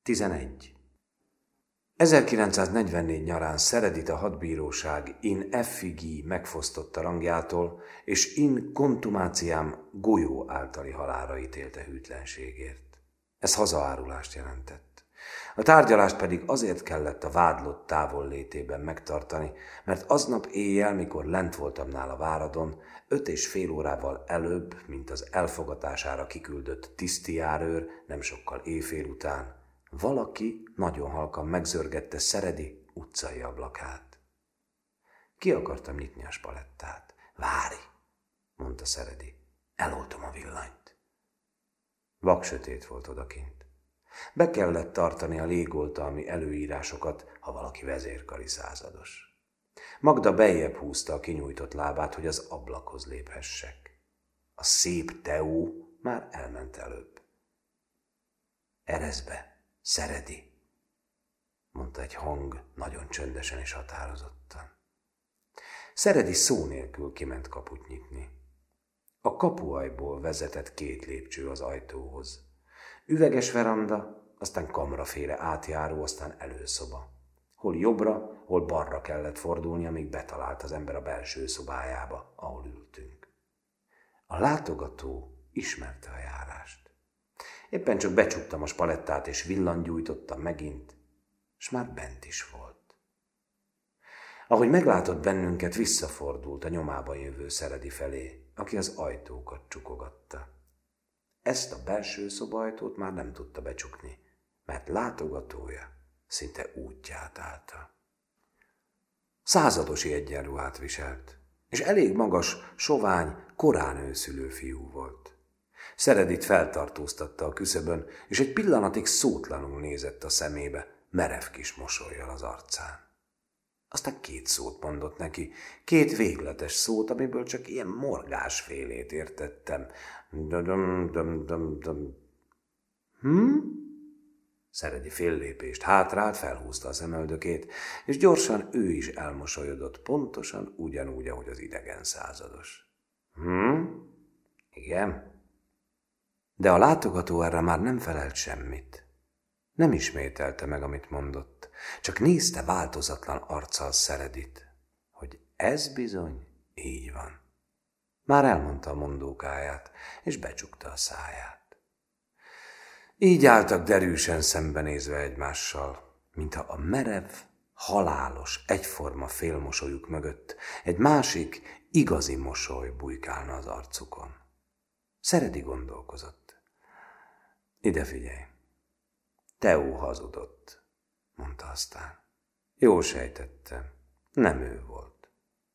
11. 1944 nyarán Szeredit a hadbíróság in effigi megfosztotta rangjától, és in contumaciam golyó általi halálra ítélte hűtlenségért. Ez hazaárulást jelentett. A tárgyalást pedig azért kellett a vádlott távollétében megtartani, mert aznap éjjel, mikor lent voltam nála Váradon, 5,5 órával előbb, mint az elfogatására kiküldött tisztijárőr, nem sokkal éjfél után, valaki nagyon halkan megzörgette Szeredi utcai ablakát. Ki akartam nyitni a spalettát. Várj, mondta Szeredi, eloltom a villanyt. Vaksötét volt odakint. Be kellett tartani a légoltalmi előírásokat, ha valaki vezérkari százados. Magda beljebb húzta a kinyújtott lábát, hogy az ablakhoz léphessek. A szép Teó már elment előbb. Erezd be, Szeredi, mondta egy hang nagyon csöndesen és határozottan. Szeredi szó nélkül kiment kaput nyitni. A kapuajból vezetett 2 lépcső az ajtóhoz. Üveges veranda, aztán kamraféle átjáró, aztán előszoba. Hol jobbra, hol balra kellett fordulni, amíg betalált az ember a belső szobájába, ahol ültünk. A látogató ismerte a járást. Éppen csak becsuktam a spalettát, és villangyújtottam megint, s már bent is volt. Ahogy meglátott bennünket, visszafordult a nyomában jövő Szeredi felé, aki az ajtókat csukogatta. Ezt a belső szobajtót már nem tudta becsukni, mert látogatója szinte útját állta. Századosi egyenruhát viselt, és elég magas, sovány, korán őszülő fiú volt. Szeredit feltartóztatta a küszöbön, és egy pillanatig szótlanul nézett a szemébe, merev kis mosollyal az arcán. Aztán 2 szót mondott neki, 2 végletes szót, amiből csak ilyen morgásfélét értettem. Szeredi fél lépést hátrált, felhúzta a szemöldökét, és gyorsan ő is elmosolyodott, pontosan ugyanúgy, ahogy az idegen százados. Igen. De a látogató erre már nem felelt semmit. Nem ismételte meg, amit mondott, csak nézte változatlan arccal Szeredit, hogy ez bizony így van. Már elmondta a mondókáját, és becsukta a száját. Így álltak derűsen szembenézve egymással, mintha a merev, halálos, egyforma félmosolyuk mögött egy másik, igazi mosoly bujkálna az arcukon. Szeredi gondolkozott. Ide figyelj! Teó hazudott, mondta aztán. Jól sejtettem, nem ő volt.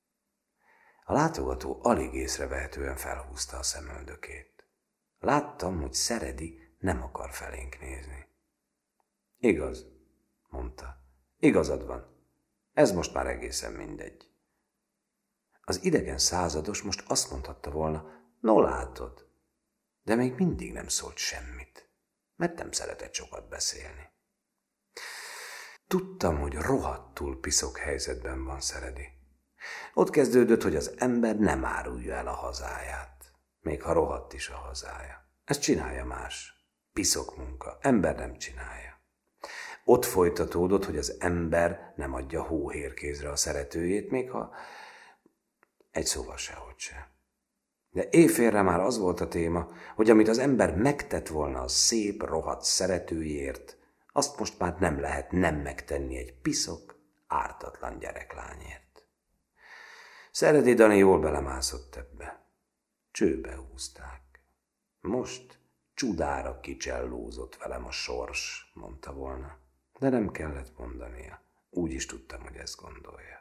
A látogató alig észrevehetően felhúzta a szemöldökét. Láttam, hogy Szeredi nem akar felénk nézni. Igaz, mondta. Igazad van. Ez most már egészen mindegy. Az idegen százados most azt mondhatta volna, no látod, de még mindig nem szólt semmit, mert nem szeretett sokat beszélni. Tudtam, hogy rohadtul piszok helyzetben van Szeredi. Ott kezdődött, hogy az ember nem árulja el a hazáját, még ha rohadt is a hazája. Ezt csinálja más. Piszok munka. Ember nem csinálja. Ott folytatódott, hogy az ember nem adja hóhérkézre a szeretőjét, még ha egy szóval sehogy se. De éjfélre már az volt a téma, hogy amit az ember megtett volna a szép, rohadt szeretőjért, azt most már nem lehet nem megtenni egy piszok, ártatlan gyereklányért. Szeredi Dani jól belemászott ebbe. Csőbe húzták. Most csudára kicsellózott velem a sors, mondta volna, de nem kellett mondania. Úgy is tudtam, hogy ezt gondolja.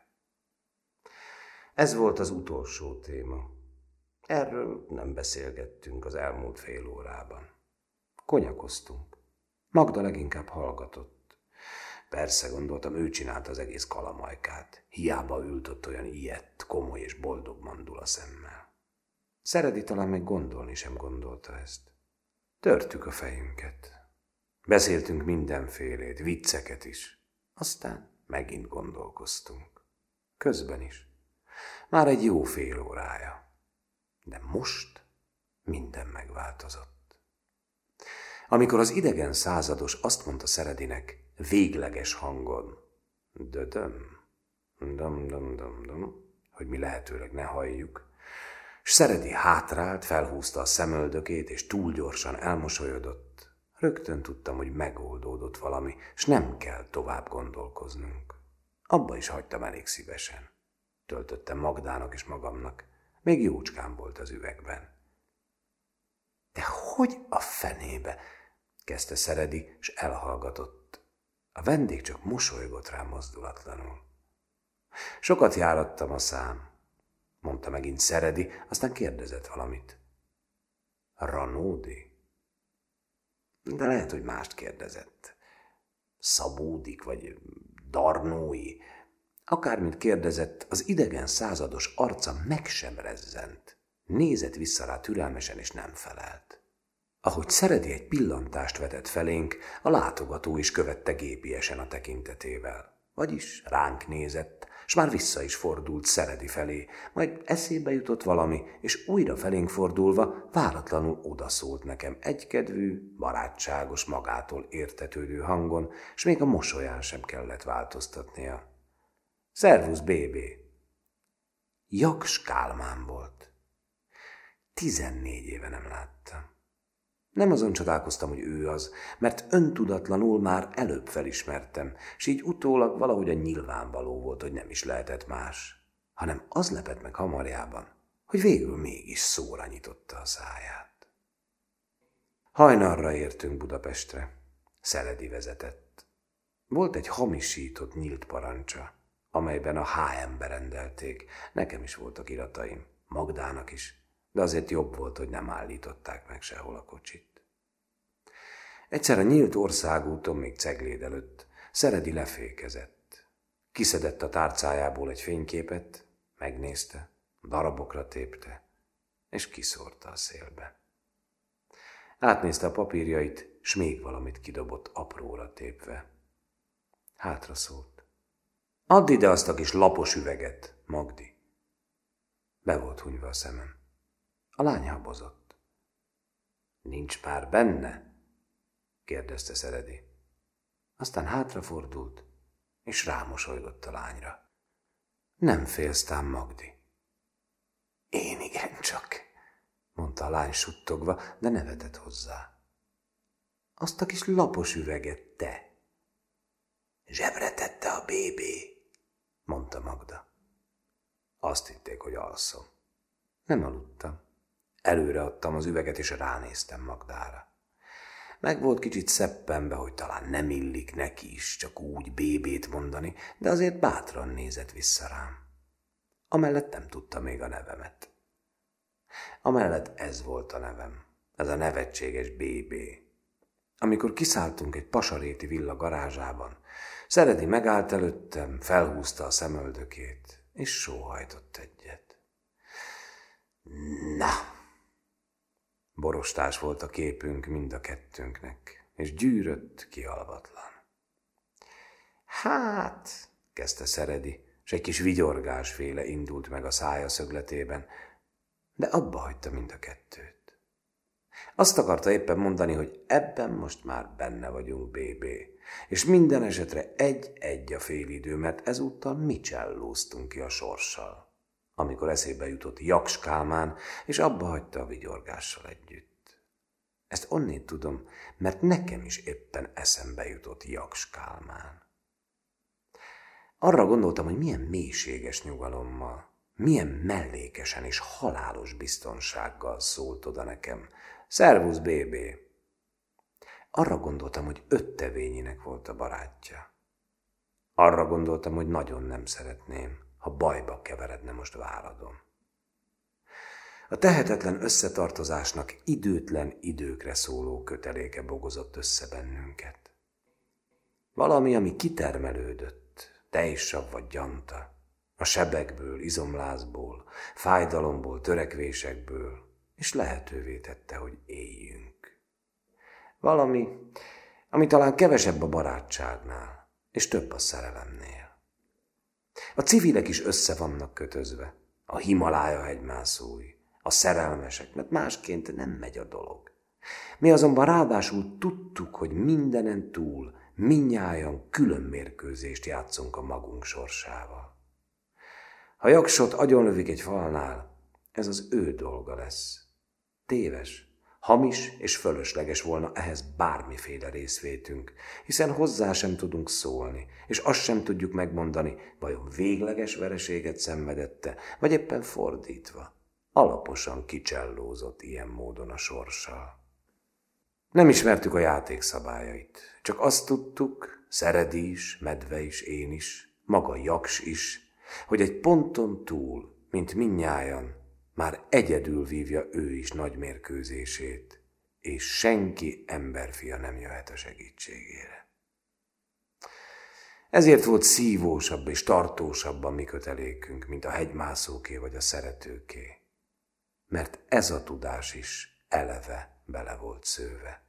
Ez volt az utolsó téma. Erről nem beszélgettünk az elmúlt fél órában. Konyakoztunk. Magda leginkább hallgatott. Persze, gondoltam, ő csinálta az egész kalamajkát. Hiába ült ott olyan ilyett, komoly és boldog mandula szemmel. Szeredi talán még gondolni sem gondolta ezt. Törtük a fejünket. Beszéltünk mindenfélét, vicceket is. Aztán megint gondolkoztunk. Közben is. Már egy jó fél órája. De most minden megváltozott. Amikor az idegen százados azt mondta Szeredinek végleges hangon, dödöm, döm, hogy mi lehetőleg ne halljuk, s Szeredi hátrált, felhúzta a szemöldökét, és túl gyorsan elmosolyodott, rögtön tudtam, hogy megoldódott valami, s nem kell tovább gondolkoznunk. Abba is hagytam elég szívesen. Töltöttem Magdának és magamnak. Még jócskán volt az üvegben. De hogy a fenébe? Kezdte Szeredi, s elhallgatott. A vendég csak mosolygott rám mozdulatlanul. Sokat járattam a szám, mondta megint Szeredi, aztán kérdezett valamit. Ranódi? De lehet, hogy mást kérdezett. Szabódik, vagy Darnói. Akármint kérdezett, az idegen százados arca meg sem rezzent. Nézett vissza rá türelmesen, és nem felelt. Ahogy Szeredi egy pillantást vetett felénk, a látogató is követte gépiesen a tekintetével. Vagyis ránk nézett, s már vissza is fordult Szeredi felé, majd eszébe jutott valami, és újra felénk fordulva váratlanul odaszólt nekem egykedvű, barátságos, magától értetődő hangon, s még a mosolyán sem kellett változtatnia. Szervusz, bébé! Jaks Kálmán volt. 14 éve nem láttam. Nem azon csodálkoztam, hogy ő az, mert öntudatlanul már előbb felismertem, s így utólag valahogy a nyilvánvaló volt, hogy nem is lehetett más, hanem az lepett meg hamarjában, hogy végül mégis szóra nyitotta a száját. Hajnalra értünk Budapestre. Szeredi vezetett. Volt egy hamisított nyílt parancsa, amelyben a HM-be rendelték. Nekem is voltak irataim, Magdának is, de azért jobb volt, hogy nem állították meg sehol a kocsit. Egyszer a nyílt országúton, még Cegléd előtt, Szeredi lefékezett. Kiszedett a tárcájából egy fényképet, megnézte, darabokra tépte, és kiszórta a szélbe. Átnézte a papírjait, s még valamit kidobott apróra tépve. Hátra szólt. Add ide azt a kis lapos üveget, Magdi. Be volt hunyva a szemem. A lány habozott. Nincs már benne? Kérdezte Szeredi. Aztán hátrafordult, és rámosolygott a lányra. Nem félsz tám, Magdi? Én igencsak, mondta a lány suttogva, de nevetett hozzá. Azt a kis lapos üveget te. Zsebre tette a bébé, mondta Magda. Azt hitték, hogy alszom. Nem aludtam. Előre adtam az üveget, és ránéztem Magdára. Meg volt kicsit szeppenbe, hogy talán nem illik neki is csak úgy bébét mondani, de azért bátran nézett vissza rám. Amellett nem tudta még a nevemet. Amellett ez volt a nevem, ez a nevetséges bébé. Amikor kiszálltunk egy pasaréti villa garázsában, Szeredi megállt előttem, felhúzta a szemöldökét, és sóhajtott egyet. Na! Borostás volt a képünk mind a kettőnknek, és gyűrött, kialvatlan. Hát, kezdte Szeredi, s egy kis vigyorgásféle indult meg a szája szögletében, de abba hagyta mind a kettőt. Azt akarta éppen mondani, hogy ebben most már benne vagyunk, bébé, és minden esetre egy-egy a félidő, mert ezúttal mi csellóztunk ki a sorssal, amikor eszébe jutott Jaks Kálmán, és abba hagyta a vigyorgással együtt. Ezt onnét tudom, mert nekem is éppen eszembe jutott Jaks Kálmán. Arra gondoltam, hogy milyen mélységes nyugalommal, milyen mellékesen és halálos biztonsággal szólt oda nekem. Szervusz, bébé! Arra gondoltam, hogy öttevényinek volt a barátja. Arra gondoltam, hogy nagyon nem szeretném, ha bajba keveredne most váradom. A tehetetlen összetartozásnak időtlen időkre szóló köteléke bogozott össze bennünket. Valami, ami kitermelődött, tejsav vagy gyanta, a sebekből, izomlázból, fájdalomból, törekvésekből, és lehetővé tette, hogy éljünk. Valami, ami talán kevesebb a barátságnál, és több a szerelemnél. A civilek is össze vannak kötözve, a Himalája hegymászói, a szerelmesek, mert másként nem megy a dolog. Mi azonban ráadásul tudtuk, hogy mindenen túl mindnyájan külön mérkőzést játszunk a magunk sorsával. Ha Jaksot agyonlövik egy falnál, ez az ő dolga lesz. Téves, hamis és fölösleges volna ehhez bármiféle részvétünk, hiszen hozzá sem tudunk szólni, és azt sem tudjuk megmondani, vajon végleges vereséget szenvedette, vagy éppen fordítva, alaposan kicsellózott ilyen módon a sorssal. Nem ismertük a játék szabályait, csak azt tudtuk, Szeredi is, Medve is, én is, maga Jaks is, hogy egy ponton túl, mint mindnyájan, már egyedül vívja ő is nagy mérkőzését, és senki emberfia nem jöhet a segítségére. Ezért volt szívósabb és tartósabb a mi kötelékünk, mint a hegymászóké vagy a szeretőké, mert ez a tudás is eleve bele volt szőve.